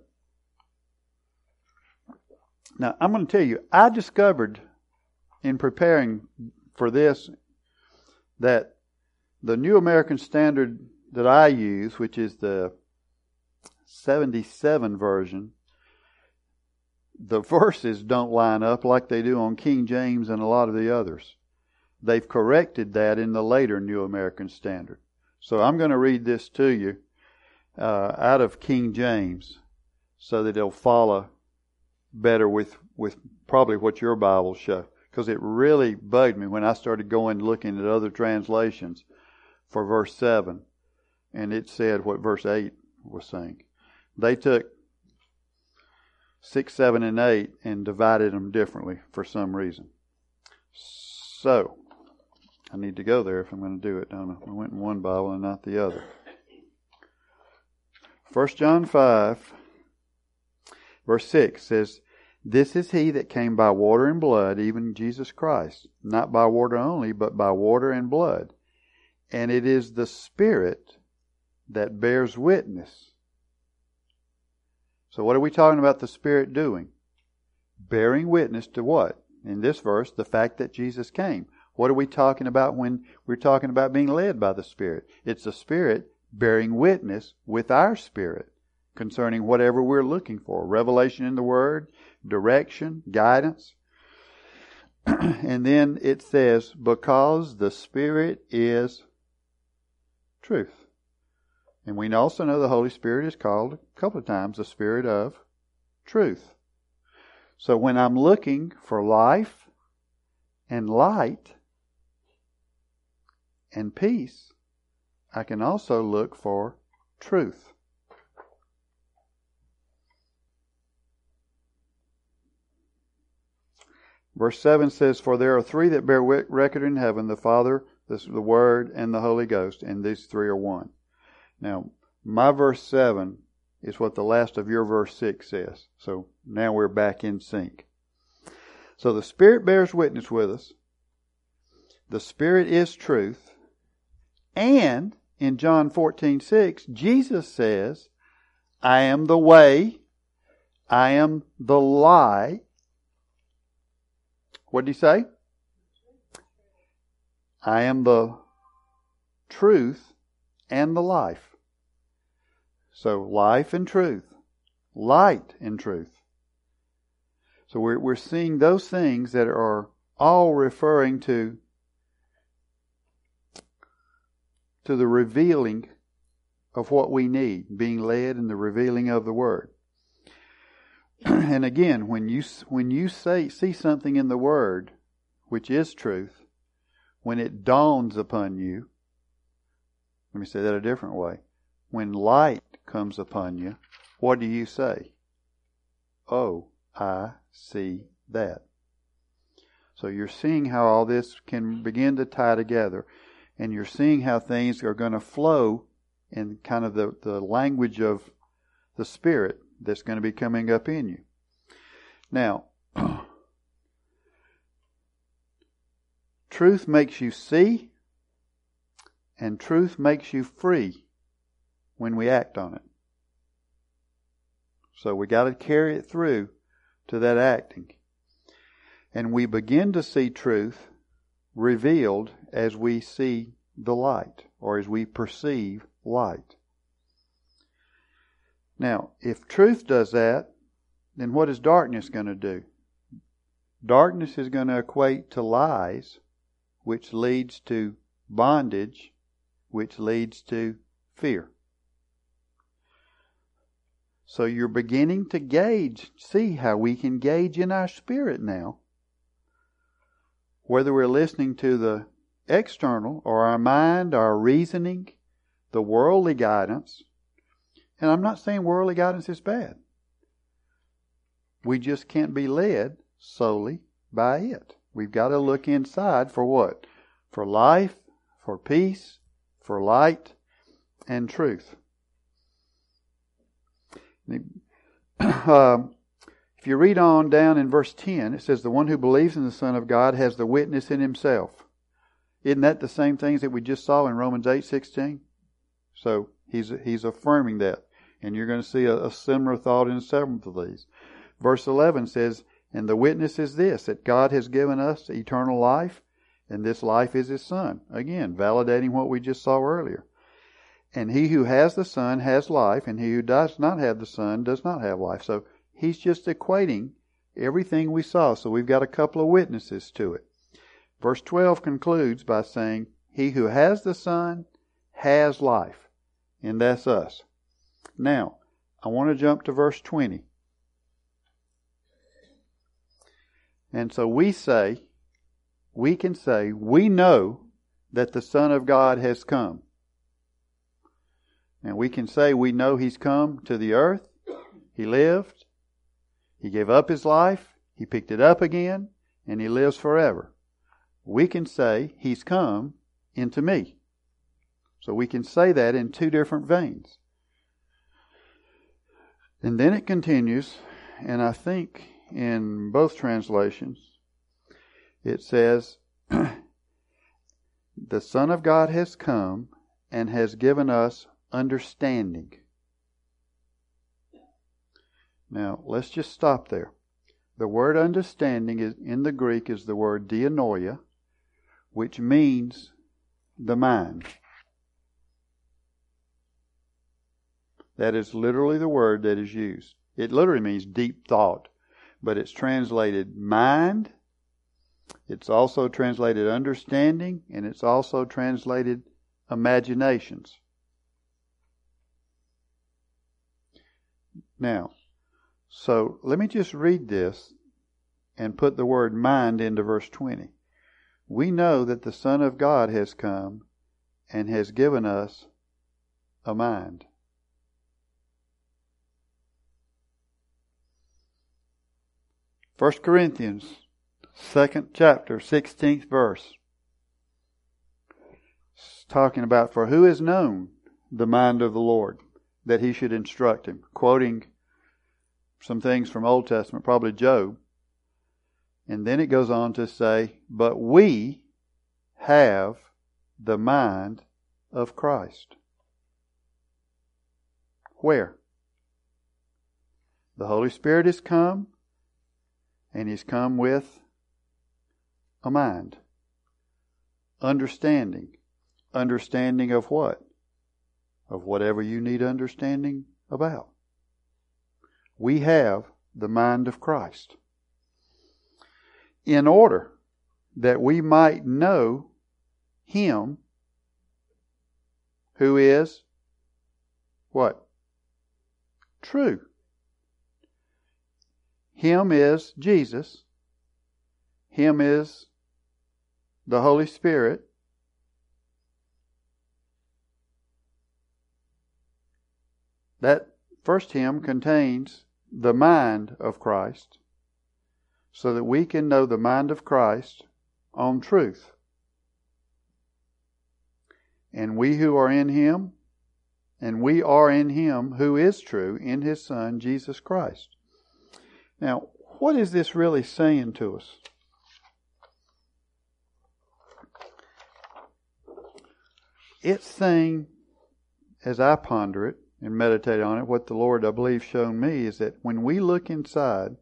Now, I'm going to tell you, I discovered in preparing for this that the New American Standard that I use, which is the seventy-seven version, the verses don't line up like they do on King James and a lot of the others. They've corrected that in the later New American Standard. So I'm going to read this to you uh, out of King James so that it'll follow better with, with probably what your Bible show. Because it really bugged me when I started going looking at other translations for verse seven. And it said what verse eight was saying. They took six, seven, and eight and divided them differently for some reason. So, I need to go there if I'm going to do it, don't I? I went in one Bible and not the other. First John five, verse six says, This is he that came by water and blood, even Jesus Christ. Not by water only, but by water and blood. And it is the Spirit that bears witness. So what are we talking about the Spirit doing? Bearing witness to what? In this verse, the fact that Jesus came. What are we talking about when we're talking about being led by the Spirit? It's the Spirit bearing witness with our spirit concerning whatever we're looking for. Revelation in the Word, direction, guidance. And then it says, because the Spirit is truth. And we also know the Holy Spirit is called a couple of times the Spirit of truth. So when I'm looking for life and light and peace, I can also look for truth. Verse seven says, For there are three that bear record in heaven, the Father, the Word, and the Holy Ghost, and these three are one. Now, my verse seven is what the last of your verse six says. So now we're back in sync. So the Spirit bears witness with us. The Spirit is truth. And in John fourteen six, Jesus says, I am the way, I am the light. What did he say? I am the truth and the life. So life and truth. Light and truth. So we're, we're seeing those things that are all referring to, to the revealing of what we need, being led in the revealing of the Word. And again, when you when you say see something in the Word, which is truth, when it dawns upon you, let me say that a different way. When light comes upon you, what do you say? Oh, I see that. So you're seeing how all this can begin to tie together, and you're seeing how things are going to flow in kind of the, the language of the Spirit that's going to be coming up in you. Now, truth makes you see, And truth makes you free when we act on it. So we got to carry it through to that acting. And we begin to see truth revealed as we see the light, or as we perceive light. Now, if truth does that, then what is darkness going to do? Darkness is going to equate to lies, which leads to bondage, which leads to fear. So you're beginning to gauge, see how we can gauge in our spirit now, whether we're listening to the external or our mind, our reasoning, the worldly guidance. And I'm not saying worldly guidance is bad. We just can't be led solely by it. We've got to look inside for what? For life, for peace, for light, and truth. Um, if you read on down in verse ten, it says, the one who believes in the Son of God has the witness in himself. Isn't that the same things that we just saw in Romans eight sixteen? So he's he's affirming that. And you're going to see a, a similar thought in several of these. Verse eleven says, and the witness is this, that God has given us eternal life, and this life is His Son. Again, validating what we just saw earlier. And he who has the Son has life, and he who does not have the Son does not have life. So he's just equating everything we saw. So we've got a couple of witnesses to it. Verse twelve concludes by saying, he who has the Son has life. And that's us. Now, I want to jump to verse twenty. And so we say, we can say, we know that the Son of God has come. And we can say we know He's come to the earth. He lived. He gave up His life. He picked it up again. And He lives forever. We can say He's come into me. So we can say that in two different veins. And then it continues, and I think in both translations, it says, the Son of God has come and has given us understanding. Now, let's just stop there. The word understanding is, in the Greek is the word dianoia, which means the mind. That is literally the word that is used. It literally means deep thought, but it's translated mind. It's also translated understanding, and it's also translated imaginations. Now, so let me just read this and put the word mind into verse twenty. We know that the Son of God has come and has given us a mind. First Corinthians, second chapter, sixteenth verse. It's talking about, for who has known the mind of the Lord, that He should instruct him? Quoting some things from Old Testament, probably Job. And then it goes on to say, but we have the mind of Christ. Where? The Holy Spirit has come, and He's come with a mind. Understanding. Understanding of what? Of whatever you need understanding about. We have the mind of Christ. In order that we might know Him who is what? True. Him is Jesus. Him is the Holy Spirit. That first hymn contains the mind of Christ, so that we can know the mind of Christ on truth. And we who are in Him, and we are in Him who is true, in His Son, Jesus Christ. Now, what is this really saying to us? its thing, as I ponder it and meditate on it, what the Lord, I believe, shown me is that when we look inside,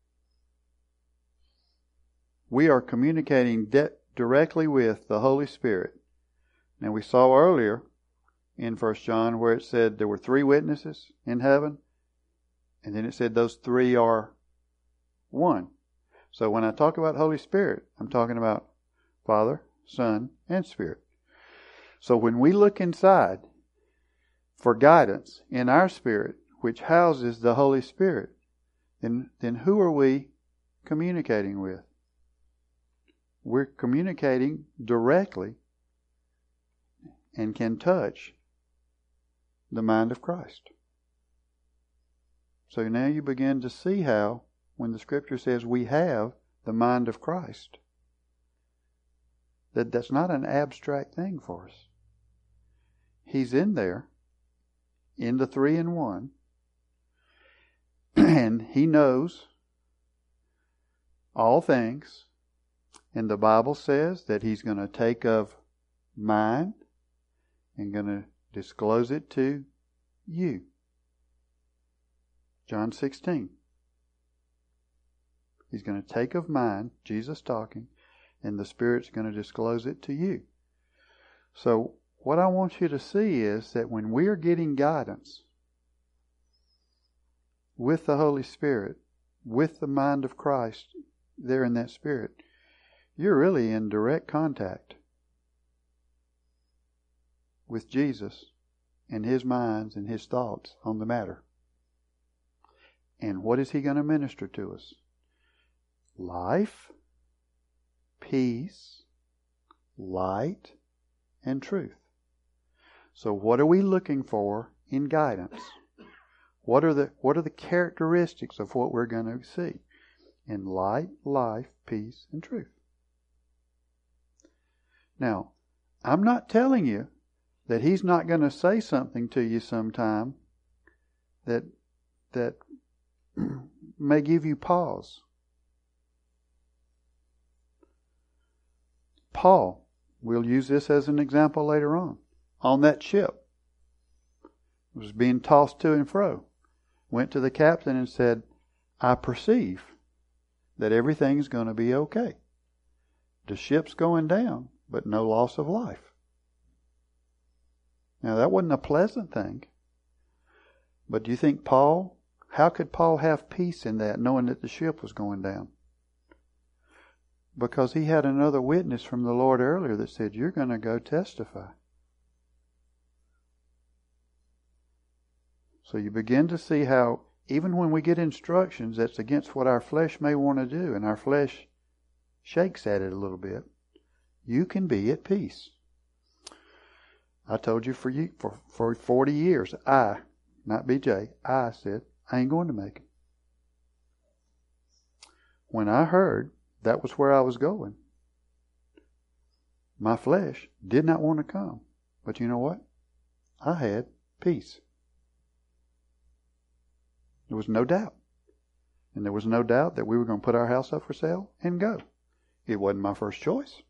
we are communicating de- directly with the Holy Spirit. Now, we saw earlier in First John where it said there were three witnesses in heaven, and then it said those three are one. So when I talk about Holy Spirit, I'm talking about Father, Son, and Spirit. So when we look inside for guidance in our spirit, which houses the Holy Spirit, then, then who are we communicating with? We're communicating directly and can touch the mind of Christ. So now you begin to see how, when the Scripture says we have the mind of Christ, that that's not an abstract thing for us. He's in there, in the three in one, and He knows all things. And the Bible says that He's going to take of mine and going to disclose it to you. John sixteen. He's going to take of mine, Jesus talking, and the Spirit's going to disclose it to you. So what I want you to see is that when we're getting guidance with the Holy Spirit, with the mind of Christ there in that Spirit, you're really in direct contact with Jesus and His minds and His thoughts on the matter. And what is He going to minister to us? Life, peace, light, and truth. So what are we looking for in guidance? What are the what are the characteristics of what we're going to see? In light, life, peace, and truth. Now, I'm not telling you that He's not going to say something to you sometime that that may give you pause. Paul, we'll use this as an example later on, on that ship, was being tossed to and fro, went to the captain and said, I perceive that everything's going to be okay. The ship's going down, but no loss of life. Now that wasn't a pleasant thing. But do you think Paul, how could Paul have peace in that, knowing that the ship was going down? Because he had another witness from the Lord earlier that said, you're going to go testify. So you begin to see how even when we get instructions that's against what our flesh may want to do, and our flesh shakes at it a little bit, you can be at peace. I told you for you for, for forty years, I, not B J, I said, I ain't going to make it. When I heard that was where I was going, my flesh did not want to come. But you know what? I had peace. There was no doubt. And there was no doubt that we were going to put our house up for sale and go. It wasn't my first choice.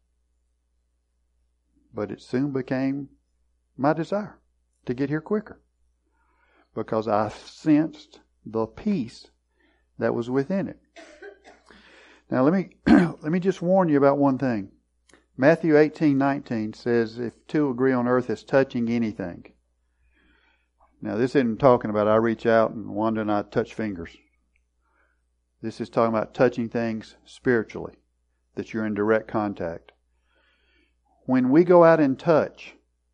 But it soon became my desire to get here quicker. Because I sensed the peace that was within it. Now let me let me just warn you about one thing. Matthew eighteen nineteen says, if two agree on earth as touching anything. Now this isn't talking about I reach out and Wanda and I touch fingers. This is talking about touching things spiritually, that you're in direct contact. When we go out and touch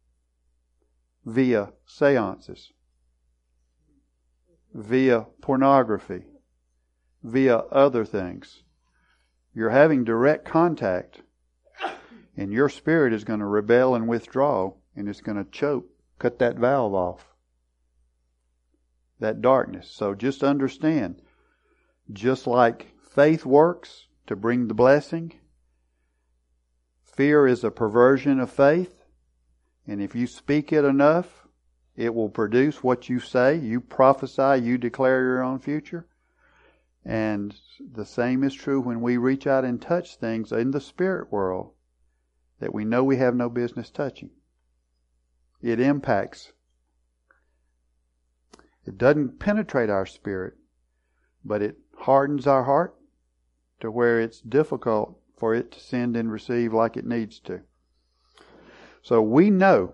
via seances, via pornography, via other things, you're having direct contact, and your spirit is going to rebel and withdraw, and it's going to choke, cut that valve off, that darkness. So just understand, just like faith works to bring the blessing, fear is a perversion of faith, and if you speak it enough, it will produce what you say. You prophesy, you declare your own future. And the same is true when we reach out and touch things in the spirit world that we know we have no business touching. it impacts. It doesn't penetrate our spirit, but it hardens our heart to where it's difficult for it to send and receive like it needs to. So we know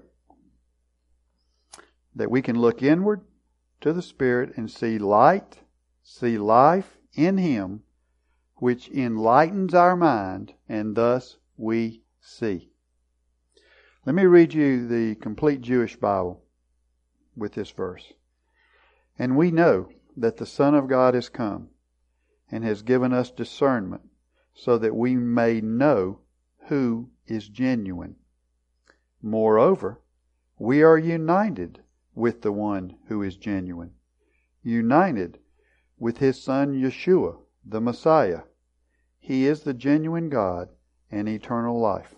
that we can look inward to the Spirit and see light, see life in Him, which enlightens our mind, and thus we see. Let me read you the complete Jewish Bible with this verse. And we know that the Son of God has come and has given us discernment so that we may know who is genuine. Moreover, we are united with the one who is genuine, united with His Son Yeshua, the Messiah. He is the genuine God and eternal life.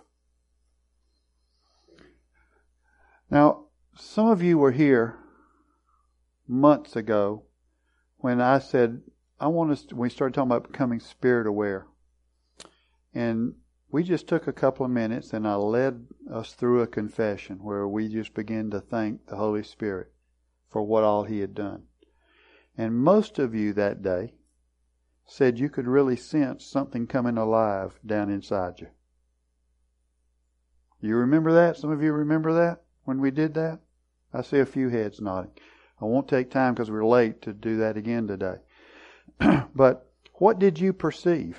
Now, some of you were here months ago when I said, I want us to, we started talking about becoming spirit aware. And we just took a couple of minutes and I led us through a confession where we just began to thank the Holy Spirit for what all He had done. And most of you that day said you could really sense something coming alive down inside you. You remember that? Some of you remember that when we did that? I see a few heads nodding. I won't take time because we're late to do that again today. But what did you perceive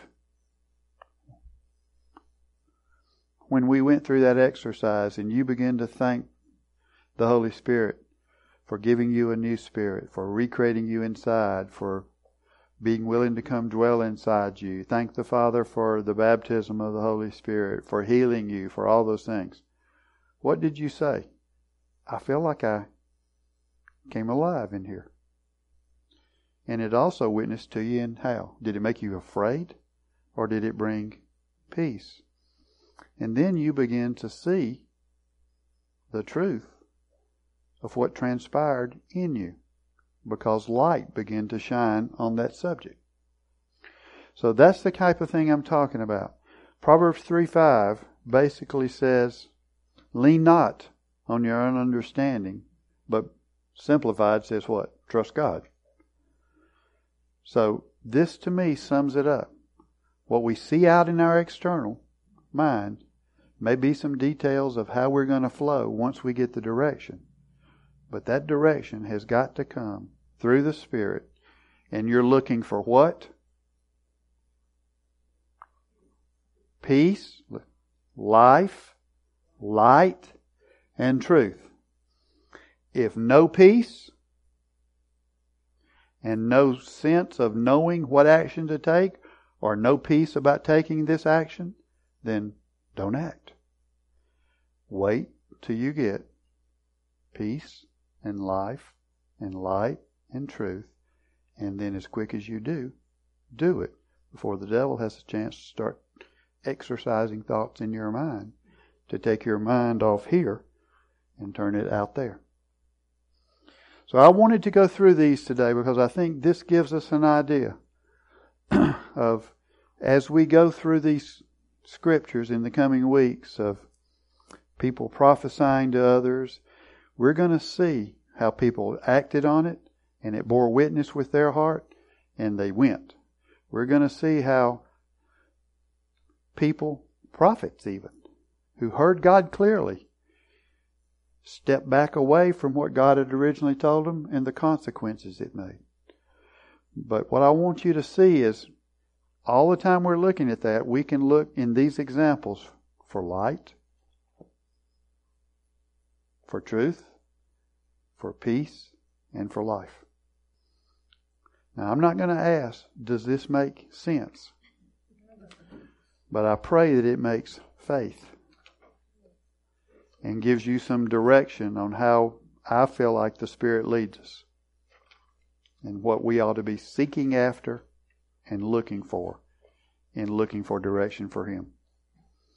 when we went through that exercise and you began to thank the Holy Spirit for giving you a new spirit, for recreating you inside, for being willing to come dwell inside you? Thank the Father for the baptism of the Holy Spirit, for healing you, for all those things. What did you say? I feel like I came alive in here. And it also witnessed to you in how? Did it make you afraid? Or did it bring peace? And then you begin to see the truth of what transpired in you, because light began to shine on that subject. So that's the type of thing I'm talking about. Proverbs three five basically says, lean not on your own understanding, but simplified says what? Trust God. So this to me sums it up. What we see out in our external mind may be some details of how we're going to flow once we get the direction. But that direction has got to come through the Spirit. And you're looking for what? Peace, life, light, and truth. If no peace and no sense of knowing what action to take, or no peace about taking this action, then don't act. Wait till you get peace and life and light and truth, and then as quick as you do, do it before the devil has a chance to start exercising thoughts in your mind to take your mind off here and turn it out there. So I wanted to go through these today because I think this gives us an idea of, as we go through these scriptures in the coming weeks of people prophesying to others, we're going to see how people acted on it and it bore witness with their heart and they went. We're going to see how people, prophets even, who heard God clearly, stepped back away from what God had originally told them and the consequences it made. But what I want you to see is, all the time we're looking at that, we can look in these examples for light, for truth, for peace, and for life. Now, I'm not going to ask, does this make sense? But I pray that it makes faith and gives you some direction on how I feel like the Spirit leads us and what we ought to be seeking after and looking for in looking for direction for Him.